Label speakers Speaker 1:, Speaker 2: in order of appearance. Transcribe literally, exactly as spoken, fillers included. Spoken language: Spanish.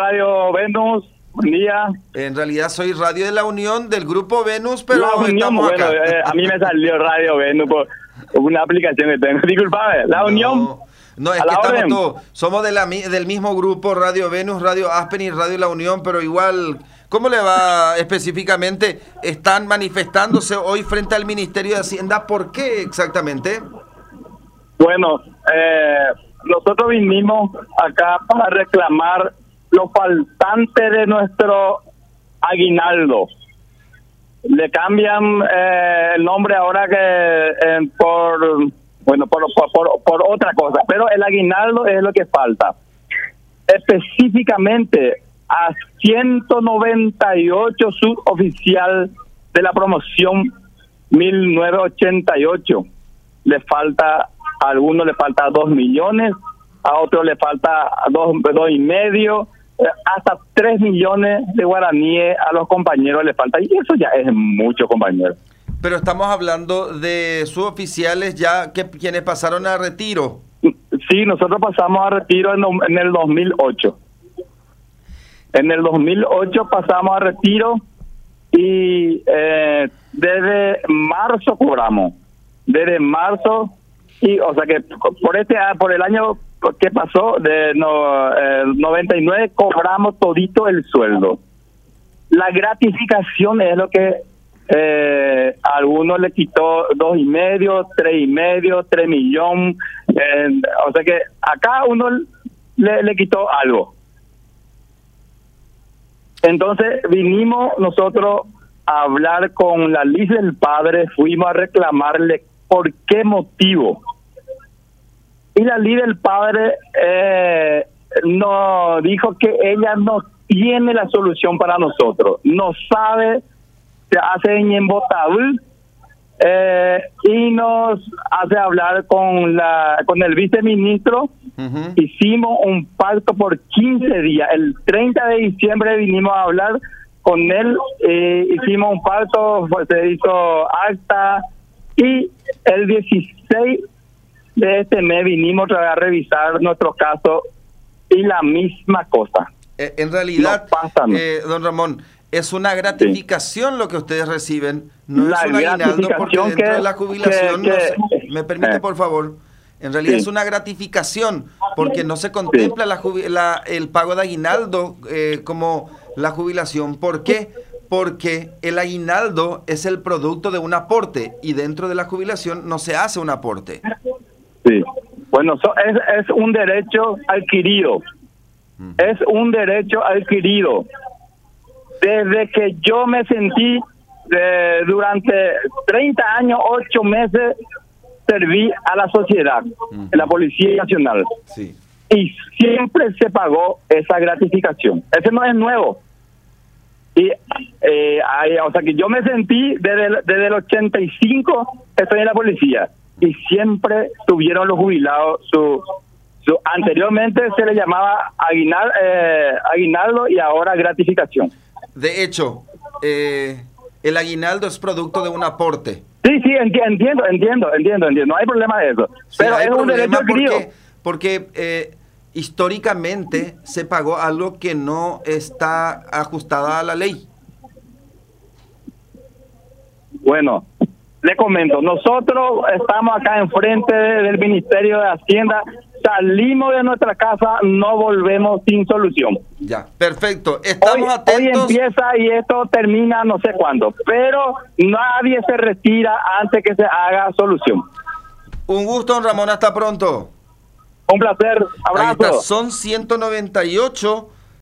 Speaker 1: Radio Venus. Buen día.
Speaker 2: En realidad soy Radio de la Unión del Grupo Venus, pero
Speaker 1: La Unión,
Speaker 2: estamos
Speaker 1: bueno,
Speaker 2: acá.
Speaker 1: eh, a mí me salió Radio Venus por una aplicación que tengo. Disculpame, La Unión.
Speaker 2: No, no es
Speaker 1: a
Speaker 2: que
Speaker 1: la
Speaker 2: estamos
Speaker 1: orden.
Speaker 2: todos, somos de la, mi- del mismo grupo, Radio Venus, Radio Aspen y Radio La Unión, pero igual, ¿cómo le va específicamente? Están manifestándose hoy frente al Ministerio de Hacienda, ¿por qué exactamente?
Speaker 1: Bueno, eh, nosotros vinimos acá para reclamar lo faltante de nuestro aguinaldo. Le cambian eh, el nombre ahora que eh, por bueno por, por, por, por otra cosa, pero el aguinaldo es lo que falta. Específicamente a ciento noventa y ocho suboficial de la promoción mil novecientos ochenta y ocho le falta, a algunos le falta dos millones, a otros le falta dos, dos y medio, eh, hasta tres millones de guaraníes a los compañeros le falta, y eso ya es mucho, compañero.
Speaker 2: Pero estamos hablando de suboficiales ya que quienes pasaron a retiro.
Speaker 1: Sí, nosotros pasamos a retiro en, en el dos mil ocho. En el dos mil ocho pasamos a retiro y eh, desde marzo cobramos. Desde marzo, y o sea que por este por el año que pasó, de no, eh, noventa y nueve, cobramos todito el sueldo. La gratificación es lo que eh, a algunos le quitó dos y medio, tres y medio, tres millones, eh, o sea que a cada uno le, le quitó algo. Entonces vinimos nosotros a hablar con la Liz del Padre, fuimos a reclamarle por qué motivo. Y la Liz del Padre eh, nos dijo que ella no tiene la solución para nosotros, no sabe, se hace inembotable, eh, y nos hace hablar con la con el viceministro. Uh-huh. Hicimos un pacto por quince días, el treinta de diciembre vinimos a hablar con él, eh, hicimos un pacto, pues, se hizo acta, y el dieciséis de este mes vinimos otra vez a revisar nuestro caso y la misma cosa.
Speaker 2: Eh, en realidad,
Speaker 1: no pasa, ¿no?
Speaker 2: Eh, don Ramón, es una gratificación sí. Lo que ustedes reciben, no
Speaker 1: la
Speaker 2: es un aguinaldo, porque dentro
Speaker 1: que,
Speaker 2: de la jubilación,
Speaker 1: que,
Speaker 2: no
Speaker 1: que,
Speaker 2: se, me permite
Speaker 1: eh,
Speaker 2: por favor, en realidad
Speaker 1: sí.
Speaker 2: es una gratificación, porque no se contempla sí. la, la el pago de aguinaldo eh, como la jubilación. ¿Por qué? Porque el aguinaldo es el producto de un aporte y dentro de la jubilación no se hace un aporte.
Speaker 1: Sí, bueno, so, es, es un derecho adquirido, uh-huh. es un derecho adquirido. Desde que yo me sentí, eh, durante treinta años, ocho meses, serví a la sociedad, uh-huh. en la Policía Nacional.
Speaker 2: Sí.
Speaker 1: Y siempre se pagó esa gratificación. Ese no es nuevo. Y, eh, hay, o sea que yo me sentí desde el, desde el ochenta y cinco, estoy en la policía. Y siempre tuvieron los jubilados su, su anteriormente se le llamaba aguinal, eh, aguinaldo y ahora gratificación.
Speaker 2: De hecho, eh, el aguinaldo es producto de un aporte.
Speaker 1: Sí, sí, enti entiendo, entiendo, entiendo, entiendo. No hay problema de eso.
Speaker 2: Sí,
Speaker 1: pero es un derecho adquirido.
Speaker 2: Porque, porque eh, históricamente se pagó algo que no está ajustada a la ley.
Speaker 1: Bueno, le comento, nosotros estamos acá enfrente del Ministerio de Hacienda, salimos de nuestra casa, no volvemos sin solución.
Speaker 2: Ya, perfecto, estamos
Speaker 1: hoy,
Speaker 2: atentos.
Speaker 1: Hoy empieza y esto termina no sé cuándo, pero nadie se retira antes que se haga solución.
Speaker 2: Un gusto, don Ramón, hasta pronto.
Speaker 1: Un placer, abrazo.
Speaker 2: Ahí está, son ciento noventa y ocho